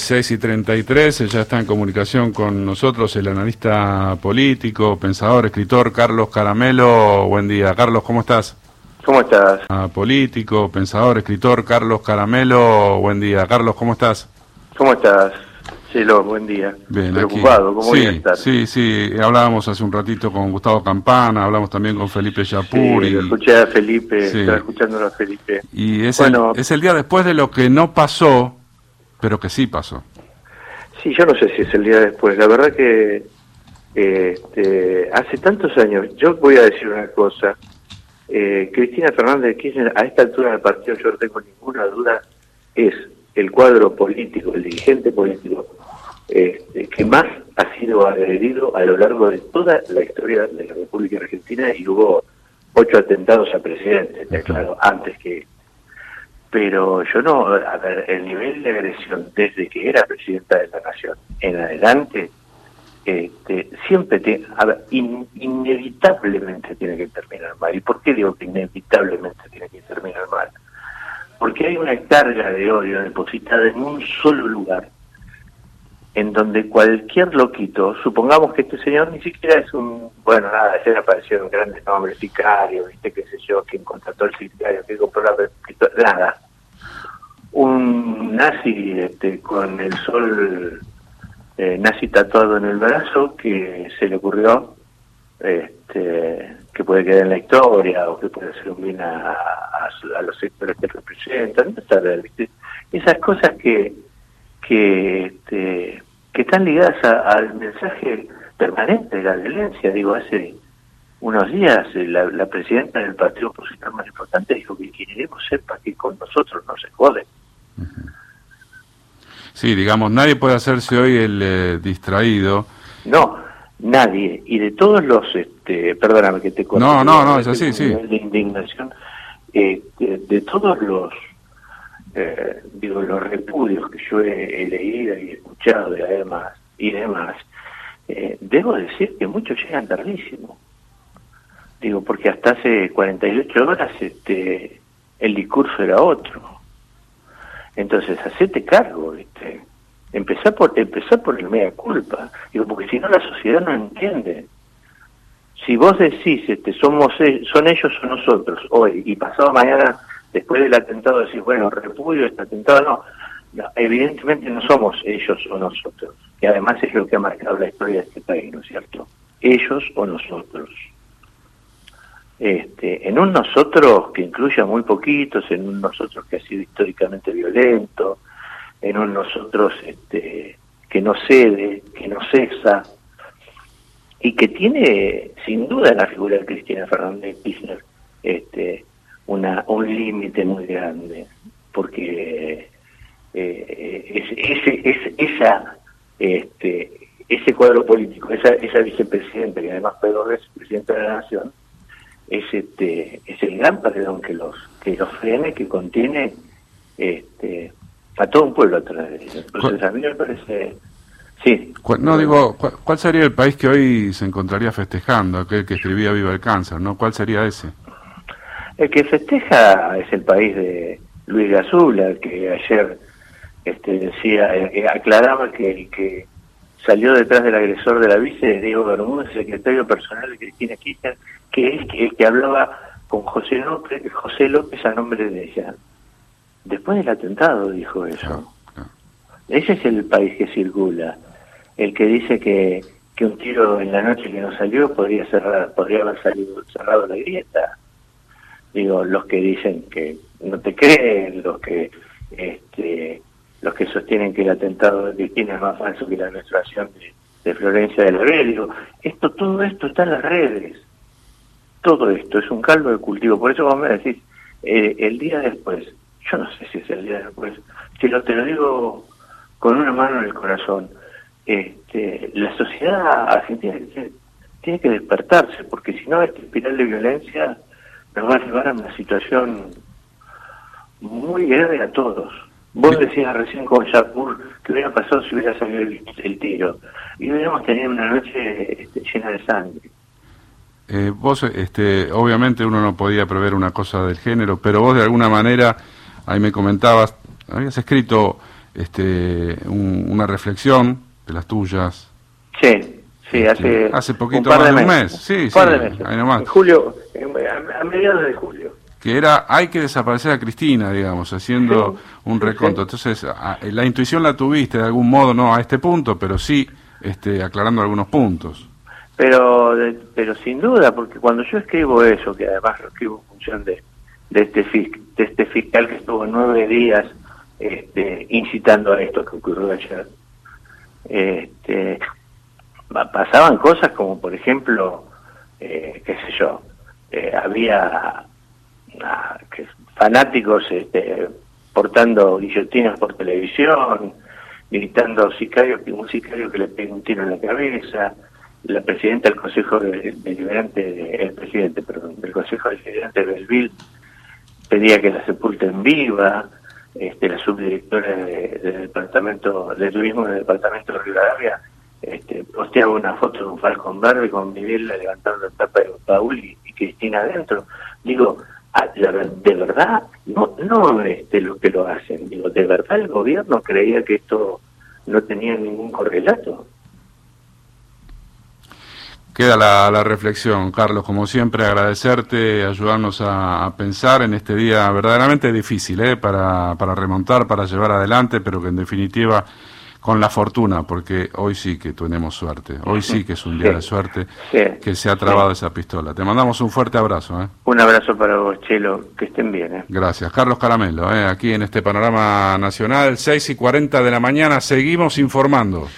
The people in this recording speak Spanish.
6:33, ya está en comunicación con nosotros el analista político, pensador, escritor Carlos Caramelo. Buen día, Carlos, ¿cómo estás? ¿Cómo estás? Político, pensador, escritor Carlos Caramelo. Buen día, Carlos, ¿cómo estás? ¿Cómo estás? Chelo, buen día. Bien, preocupado, ¿cómo voy a estar? Sí, hablábamos hace un ratito con Gustavo Campana, hablamos también con Felipe Yapur. Sí, lo escuché a Felipe, sí. Estaba escuchándolo a Felipe. Y es el día después de lo que no pasó, pero que sí pasó. Sí, yo no sé si es el día después. La verdad que hace tantos años, yo voy a decir una cosa. Cristina Fernández de Kirchner, a esta altura del partido, yo no tengo ninguna duda, es el cuadro político, el dirigente político que más ha sido agredido a lo largo de toda la historia de la República Argentina, y hubo 8 atentados a presidentes, claro, antes que... Pero yo no, a ver, el nivel de agresión desde que era presidenta de la Nación en adelante, siempre inevitablemente tiene que terminar mal. ¿Y por qué digo que inevitablemente tiene que terminar mal? Porque hay una carga de odio depositada en un solo lugar, en donde cualquier loquito, supongamos que este señor ni siquiera es un, bueno, nada, ayer apareció un grande nombre, sicario, viste, qué sé yo, quien contrató el sicario, que compró la pistola, nada. Un nazi con el sol nazi tatuado en el brazo, que se le ocurrió que puede quedar en la historia o que puede hacer un bien a los sectores que representan, no saber, ¿viste? Esas cosas que están ligadas al mensaje permanente de la violencia. Digo, hace unos días la presidenta del partido opositor más importante dijo que queremos sepa que con nosotros no se jode. Sí, digamos, nadie puede hacerse hoy el distraído. No, nadie. Y de todos los, perdóname que te corte. No, es así, sí. De indignación, de todos los, los repudios que yo he leído y escuchado y demás, debo decir que muchos llegan tardísimo. Digo, porque hasta hace 48 horas el discurso era otro. Entonces, hacete cargo, ¿viste? Empezá por el mea culpa. Digo, porque si no la sociedad no entiende. Si vos decís, son ellos o nosotros, hoy, y pasado mañana, después del atentado, decís, bueno, repudio este atentado, no, evidentemente no somos ellos o nosotros. Y además es lo que ha marcado la historia de este país, ¿no es cierto? Ellos o nosotros. En un nosotros que incluya muy poquitos, en un nosotros que ha sido históricamente violento, en un nosotros que no cede, que no cesa, y que tiene sin duda en la figura de Cristina Fernández de Kirchner un límite muy grande, porque ese cuadro político, esa vicepresidenta, que además fue 2 veces presidenta de la Nación, es el gran paredón que los frene, que contiene a todo un pueblo atrás de ellos. Entonces a mí me parece... Sí. ¿Cuál sería el país que hoy se encontraría festejando? Aquel que escribía Viva el Cáncer, ¿no? ¿Cuál sería ese? El que festeja es el país de Luis Gasula, que ayer decía, aclaraba que el que salió detrás del agresor de la vice, Diego Bermúdez, secretario personal de Cristina Kirchner, que es el que hablaba con José López a nombre de ella. Después del atentado dijo eso. Ese es el país que circula. El que dice que un tiro en la noche que no salió podría haber cerrado la grieta. Digo, los que dicen que no te creen, los que sostienen que el atentado de Cristina es más falso que la menstruación de Florencia de la Vega. Digo, todo esto está en las redes. Todo esto es un caldo de cultivo. Por eso vos me decís, el día después, yo no sé si es el día después, te lo digo con una mano en el corazón, la sociedad argentina tiene que despertarse, porque si no, esta espiral de violencia nos va a llevar a una situación muy grave a todos. Vos decías recién con Yapur que hubiera pasado si hubiera salido el tiro, y hubiéramos tenido una noche llena de sangre. Vos, obviamente uno no podía prever una cosa del género, pero vos de alguna manera, ahí me comentabas, habías escrito una reflexión de las tuyas. Sí, hace poquito más de un mes. Sí, un par de meses. Ahí nomás. En julio, a mediados de julio. Que era, hay que desaparecer a Cristina, digamos, haciendo un reconto. Entonces, la intuición la tuviste de algún modo, no a este punto, pero sí aclarando algunos puntos. Pero sin duda, porque cuando yo escribo eso, que además lo escribo en función de este fiscal que estuvo 9 días incitando a esto que ocurrió ayer, pasaban cosas como, por ejemplo, qué sé yo, había fanáticos portando guillotinas por televisión, gritando un sicario que le pegue un tiro en la cabeza. La presidenta del Consejo Deliberante, el presidente, perdón, del Consejo Deliberante de Belville pedía que la sepulten viva. La subdirectora del Departamento de Turismo del Departamento de Rivadavia posteaba una foto de un Falcon Verde con Miguel levantando la tapa de Paul y Cristina adentro. Digo, de verdad, no los que lo hacen, digo, de verdad el gobierno creía que esto no tenía ningún correlato. Queda la reflexión, Carlos, como siempre, agradecerte, ayudarnos a pensar en este día verdaderamente difícil, para remontar, para llevar adelante, pero que en definitiva con la fortuna, porque hoy sí que tenemos suerte, hoy sí que es un día de suerte, que se ha trabado esa pistola. Te mandamos un fuerte abrazo. Un abrazo para vos, Chelo, que estén bien. Gracias. Carlos Caramelo, aquí en este Panorama Nacional, 6:40 de la mañana, seguimos informando.